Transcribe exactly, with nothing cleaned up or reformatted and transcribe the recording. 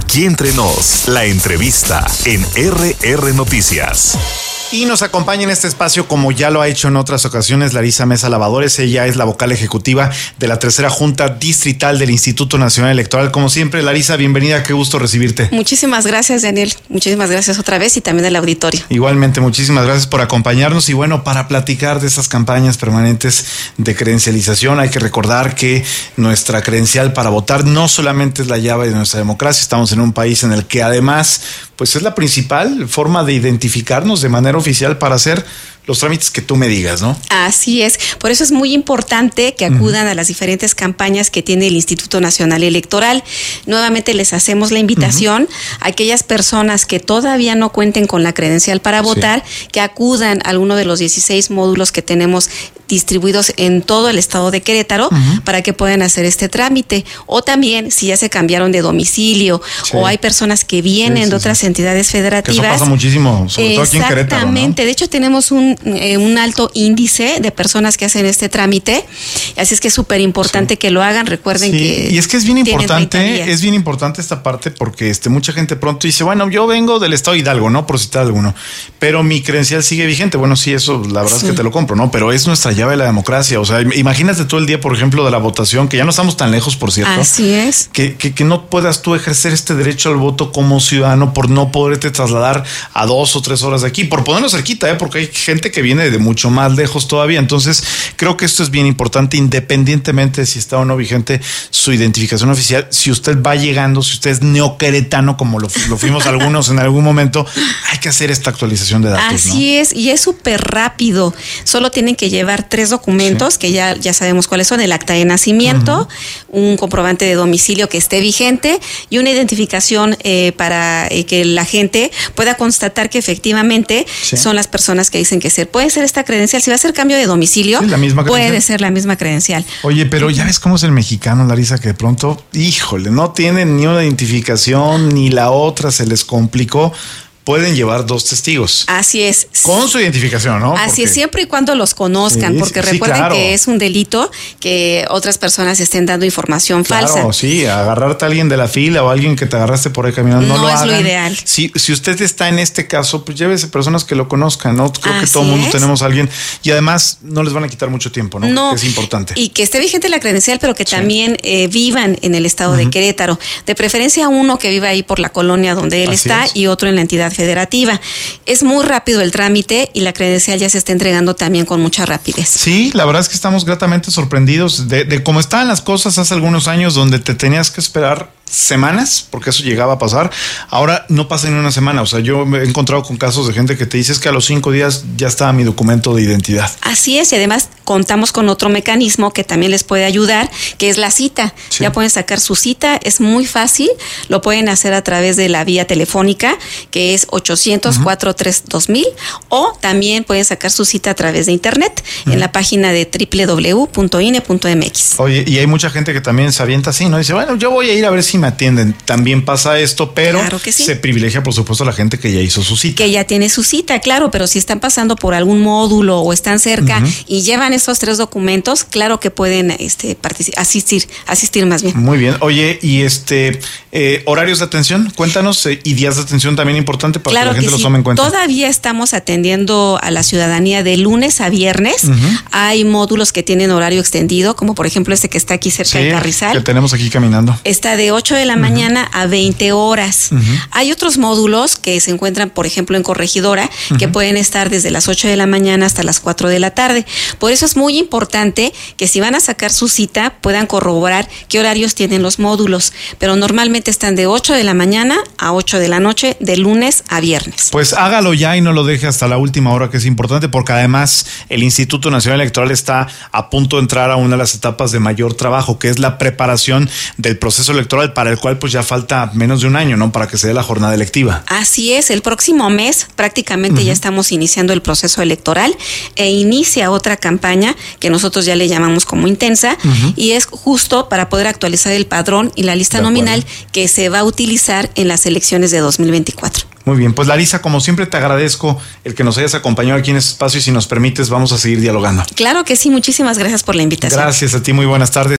Aquí Entre Nos, la entrevista en R R Noticias. Y nos acompaña en este espacio, como ya lo ha hecho en otras ocasiones, Larisa Mesa Lavadores. Ella es la vocal ejecutiva de la tercera Junta Distrital del Instituto Nacional Electoral. Como siempre, Larisa, bienvenida, qué gusto recibirte. Muchísimas gracias, Daniel. Muchísimas gracias otra vez y también al auditorio. Igualmente, muchísimas gracias por acompañarnos. Y bueno, para platicar de esas campañas permanentes de credencialización, hay que recordar que nuestra credencial para votar no solamente es la llave de nuestra democracia. Estamos en un país en el que además, pues es la principal forma de identificarnos de manera oficial para hacer los trámites que tú me digas, ¿no? Así es. Por eso es muy importante que acudan uh-huh. a las diferentes campañas que tiene el Instituto Nacional Electoral. Nuevamente les hacemos la invitación uh-huh. a aquellas personas que todavía no cuenten con la credencial para votar, sí. que acudan a alguno de los dieciséis módulos que tenemos distribuidos en todo el estado de Querétaro uh-huh. para que puedan hacer este trámite. O también, si ya se cambiaron de domicilio sí. o hay personas que vienen sí, sí, de otras sí. entidades federativas. Que eso pasa muchísimo, sobre todo aquí en Querétaro, ¿no? Exactamente. De hecho, tenemos un Eh, un alto índice de personas que hacen este trámite, así es que es súper importante sí. que lo hagan. Recuerden sí. que y es que es bien importante, es bien importante esta parte porque este mucha gente pronto dice, bueno, yo vengo del estado de Hidalgo, ¿no? Por citar alguno, pero mi credencial sigue vigente. Bueno, sí, eso la verdad sí. es que te lo compro, ¿no? Pero es nuestra llave de la democracia. O sea, imagínate todo el día, por ejemplo, de la votación, que ya no estamos tan lejos, por cierto. Así es. Que, que, que no puedas tú ejercer este derecho al voto como ciudadano por no poderte trasladar a dos o tres horas de aquí, por ponerlo cerquita, ¿eh? Porque hay gente que viene de mucho más lejos todavía. Entonces, creo que esto es bien importante, independientemente de si está o no vigente su identificación oficial. Si usted va llegando, si usted es neoqueretano, como lo, lo fuimos algunos en algún momento, hay que hacer esta actualización de datos. Así ¿no? es, y es súper rápido. Solo tienen que llevar tres documentos, sí. que ya, ya sabemos cuáles son: el acta de nacimiento, uh-huh. un comprobante de domicilio que esté vigente y una identificación eh, para eh, que la gente pueda constatar que efectivamente sí. son las personas que dicen que ser. Puede ser esta credencial, si va a ser cambio de domicilio, sí, la misma puede ser la misma credencial. Oye, pero ya ves cómo es el mexicano, Larisa, que de pronto, híjole, no tienen ni una identificación ni la otra, se les complicó. Pueden llevar dos testigos. Así es. Con su identificación, ¿no? Así porque... es, siempre y cuando los conozcan, sí, porque sí, recuerden claro. que es un delito que otras personas estén dando información claro, falsa. Claro, sí, agarrarte a alguien de la fila o a alguien que te agarraste por ahí caminando, no, no lo hagan. No es lo ideal. Si, si usted está en este caso, pues llévese personas que lo conozcan, ¿no? Creo Así que todo el mundo es. tenemos a alguien y además no les van a quitar mucho tiempo, ¿no? No. Porque es importante. Y que esté vigente la credencial, pero que sí. también eh, vivan en el estado uh-huh. de Querétaro. De preferencia uno que viva ahí por la colonia donde él Así está es. y otro en la entidad federativa. Es muy rápido el trámite y la credencial ya se está entregando también con mucha rapidez. Sí, la verdad es que estamos gratamente sorprendidos de, de cómo estaban las cosas hace algunos años, donde te tenías que esperar semanas, porque eso llegaba a pasar. Ahora no pasa en una semana. O sea, yo me he encontrado con casos de gente que te dice es que a los cinco días ya estaba mi documento de identidad. Así es, y además contamos con otro mecanismo que también les puede ayudar, que es la cita. Sí. Ya pueden sacar su cita, es muy fácil, lo pueden hacer a través de la vía telefónica, que es ochocientos, cuatrocientos treinta y dos mil, o también pueden sacar su cita a través de internet, uh-huh. en la página de doble u doble u doble u punto i n e punto m x. Oye, y hay mucha gente que también se avienta así, ¿no? Dice, bueno, yo voy a ir a ver si me atienden. También pasa esto, pero claro que sí. se privilegia, por supuesto, a la gente que ya hizo su cita. Que ya tiene su cita, claro, pero si están pasando por algún módulo o están cerca uh-huh. y llevan esos tres documentos, claro que pueden este, particip- asistir, asistir más bien. Muy bien. Oye, y este eh, horarios de atención, cuéntanos, eh, y días de atención también importante para claro que la gente que los sí. tome en cuenta. Todavía estamos atendiendo a la ciudadanía de lunes a viernes. Uh-huh. Hay módulos que tienen horario extendido, como por ejemplo este que está aquí cerca sí, de Carrizal. Que tenemos aquí caminando. Está de ocho de la uh-huh. mañana a veinte horas. Uh-huh. Hay otros módulos que se encuentran, por ejemplo, en Corregidora, uh-huh. que pueden estar desde las ocho de la mañana hasta las cuatro de la tarde. Por eso es muy importante que si van a sacar su cita, puedan corroborar qué horarios tienen los módulos. Pero normalmente están de ocho de la mañana a ocho de la noche, de lunes a viernes. Pues hágalo ya y no lo deje hasta la última hora, que es importante, porque además el Instituto Nacional Electoral está a punto de entrar a una de las etapas de mayor trabajo, que es la preparación del proceso electoral, para el cual pues ya falta menos de un año, ¿no? Para que se dé la jornada electiva. Así es, el próximo mes prácticamente uh-huh. ya estamos iniciando el proceso electoral e inicia otra campaña que nosotros ya le llamamos como intensa uh-huh. y es justo para poder actualizar el padrón y la lista nominal que se va a utilizar en las elecciones de dos mil veinticuatro. Muy bien, pues Larisa, como siempre te agradezco el que nos hayas acompañado aquí en este espacio y si nos permites vamos a seguir dialogando. Claro que sí, muchísimas gracias por la invitación. Gracias a ti, muy buenas tardes.